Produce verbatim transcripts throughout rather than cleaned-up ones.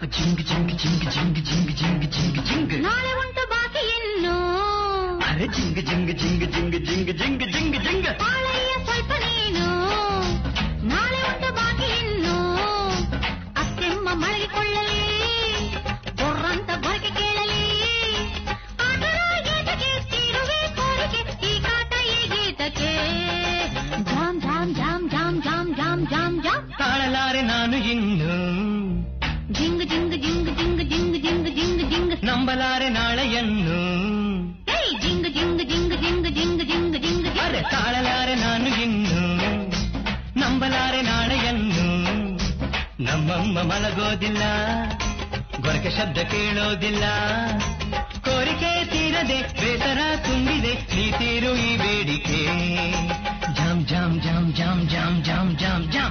ಜಿಂಗ್ ಜಿಂಗ್ ಜಿಂಗ್ ಜಿಂಗ್ ಜಿಂಗ್ ಜಿಂಗ್ ಜಿಂಗ್ ಜಿಂಗ್ ನಾಳೆ ಉಂಟು ಬಾಕಿ ಇನ್ನು ಅರೆ ಜಿಂಗ್ ಜಿಂಗ್ ಜಿಂಗ್ ಜಿಂಗ್ ಜಿಂಗ್ ಜಿಂಗ್ ಜಿಂಗ್ ಜಿಂಗ್ ಪಾಳೆಯ ಸ್ವಲ್ಪ ನೀನು ನಾಳೆ ಉಂಟು ಬಾಕಿ ಇನ್ನು ಅತ್ತೆಮ್ಮ ಮಳಗಿಕೊಳ್ಳಲಿ ಬೊರ್ರಂತ ಬೊರಕೆ ಕೇಳಲಿ ಆಟದ ಗೀತಕ್ಕೆ ತೀರುವೆ ಕೋರಿಕೆ ಈ ಕಾಟ ಈ ಗೀತಕ್ಕೆ ಜಾಮ್ ಜಾಮ್ ಜಾಮ್ ಜಾಮ್ ಜಾಮ್ ಜಾಮ್ ಜಾಮ್ ಜಾಮ್ ತಾಳಲಾರೆ ನಾನು ಇನ್ನು ಜಿಂಗ್ ಜಿಂಗ್ ಜಿಂಗ್ ಜಿಂಗ್ ಜಿಂಗ್ ಜಿಂಗ್ ಜಿಂಗ್ ಜಿಂಗ್ ನಂಬಲಾರೆ ನಾಳೆಯನ್ನು ಏಯ್ ಜಿಂಗ್ ಜಿಂಗ್ ಜಿಂಗ್ ಜಿಂಗ್ ಜಿಂಗ್ ಜಿಂಗ್ ಜಿಂಗ್ ಅರೆ ತಾಳಲಾರೆ ನಾನು ಇನ್ನು ನಂಬಲಾರೆ ನಾಳೆಯನ್ನು ನಮ್ಮಮ್ಮ ಮಲಗೋದಿಲ್ಲ ಗೊರಕೆ ಶಬ್ದ ಕೇಳೋದಿಲ್ಲ ಕೋರಿಕೆ ತೀರದೆ ಬೇಸರ ತುಂಬಿದೆ ನೀ ತೀರು ಈ ಬೇಡಿಕೆ ಜಾಮ್ ಜಾಮ್ ಜಾಮ್ ಜಾಮ್ ಜಾಮ್ ಜಾಮ್ ಜಾಮ್ ಜಾಮ್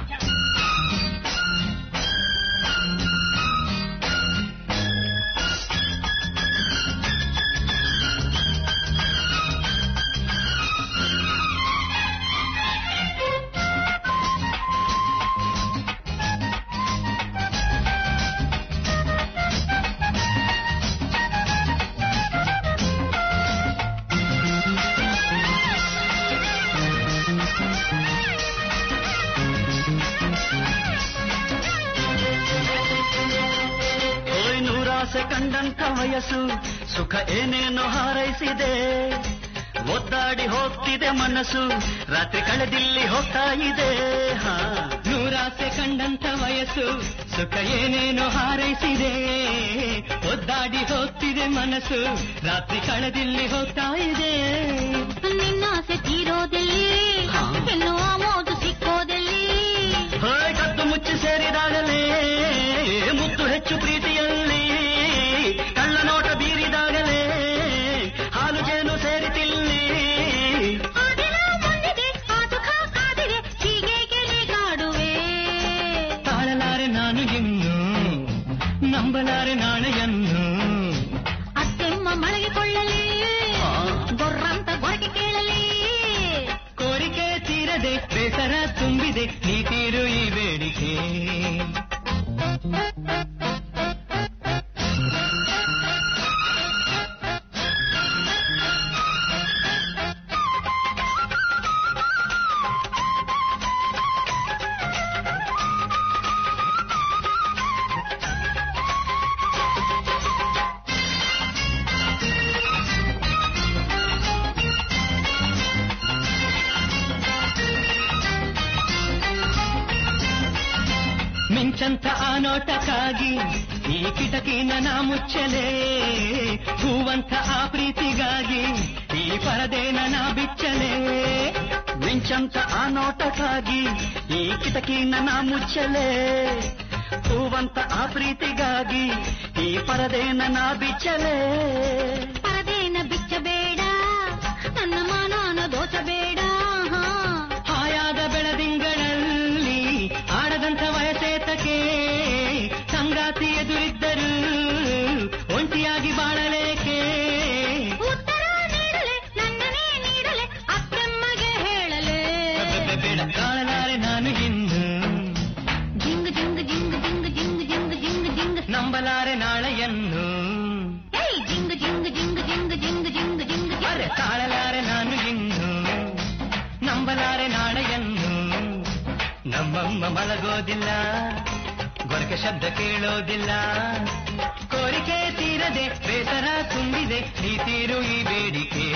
ಕಂಡಂತ ವಯಸ್ಸು ಸುಖ ಏನೇನೋ ಹಾರೈಸಿದೆ ಒದ್ದಾಡಿ ಹೋಗ್ತಿದೆ ಮನಸ್ಸು ರಾತ್ರಿ ಕಳೆದಿಲ್ಲಿ ಹೋಗ್ತಾ ಇದೆ ನೂರಾಸೆ ಕಂಡಂತ ವಯಸ್ಸು ಸುಖ ಏನೇನೋ ಹಾರೈಸಿದೆ ಒದ್ದಾಡಿ ಹೋಗ್ತಿದೆ ಮನಸ್ಸು ರಾತ್ರಿ ಕಳೆದಿಲ್ಲಿ ಹೋಗ್ತಾ ಇದೆ ನಿನ್ನಾಸೆ ತೀರೋದಲ್ಲಿ ಇನ್ನು ಆಮೋದು ಸಿಕ್ಕೋದಲ್ಲಿ ಕದ್ದು ಮುಚ್ಚಿ ಸೇರಿದಾಗಲೇ ಮುತ್ತು ಹೆಚ್ಚು ಪ್ರೀತಿಯಲ್ಲಿ ಕಳ್ಳ ನೋಟ ಬೀರಿದಾಗಲೇ ಹಾಲು ಜೇನು ಸೇರಿತಿಲ್ಲಿ ತಾಳಲಾರೆ ನಾನು ಇನ್ನು ನಂಬಲಾರೆ ನಾಳೆಯನ್ನು ಅತ್ತೆಮ್ಮ ಮಳಗಿಕೊಳ್ಳಲಿ ಗೊರ್ರಂತ ಗೊರಕೆ ಕೇಳಲಿ ಕೋರಿಕೆ ತೀರದೆ ಬೇಸರ ತುಂಬಿದೆ ನೀ ತೀರು ಈ ಬೇಡಿಕೆ ಮಿಂಚಂತ ಆ ನೋಟಕ್ಕಾಗಿ ಈ ಕಿಟಕಿನ ನಾ ಮುಚ್ಚಲೇ ಹೂವಂತ ಆ ಪ್ರೀತಿಗಾಗಿ ಈ ಪರದೇನ ನಾ ಬಿಚ್ಚಲೇ ಮಿಂಚಂತ ಆ ನೋಟಕ್ಕಾಗಿ ಈ ಕಿಟಕಿನ ನಾ ಮುಚ್ಚಲೇ ಹೂವಂತ ಆ ಪ್ರೀತಿಗಾಗಿ ಈ ಪರದೇನ ನಾ ಬಿಚ್ಚಲೇ ಪರದೇನ ಬಿಚ್ಚಬೇಡ ನನ್ನ ಮಾನನ ದೋಚಬೇಡ ಹಾಯಾದ ಬೆಳದಿಂಗಳಲ್ಲಿ ಆಡದಂತ ವಯಸ್ಸೇತಕ್ಕೆ ಸಂಗಾತಿ ಎದುರಿದ್ದರು ಒಂಟಿಯಾಗಿ ಬಾಳಲೇಕೆ ಉತ್ತರ ನೀಡಲೆ ನನ್ನನೇ ನೀಡಲೆ ಅತ್ತೆಮ್ಮಗೆ ಹೇಳಲೆ ಬೇಡ ಕಾಣಲಾರೆ ನಾನು ಇನ್ನು ಜಿಂಗ್ ಜಿಂಗ್ ಜಿಂಗ್ ಜಿಂಗ್ ಜಿಂಗ್ ಜಿಂಗ್ ಜಿಂಗ್ ಜಿಂಗ್ ನಂಬಲಾರೆ ನಾಳೆಯನ್ನು ಏಯ್ ಜಿಂಗ್ ಜಿಂಗ್ ಜಿಂಗ್ ಜಿಂಗ್ ಜಿಂಗ್ ಜಿಂಗ್ ಜಿಂಗ್ ಅರೆ ತಾಳಲಾರೆ ನಾನು ಇನ್ನು ನಂಬಲಾರೆ ನಾಳೆಯನ್ನು ನಮ್ಮಮ್ಮ ಮಲಗೋದಿಲ್ಲ ಗೊರಕೆ ಶಬ್ದ ಕೇಳೋದಿಲ್ಲ ಕೋರಿಕೆ ತೀರದೆ ಬೇಸರ ತುಂಬಿದೆ ನೀ ತೀರು ಈ ಬೇಡಿಕೆ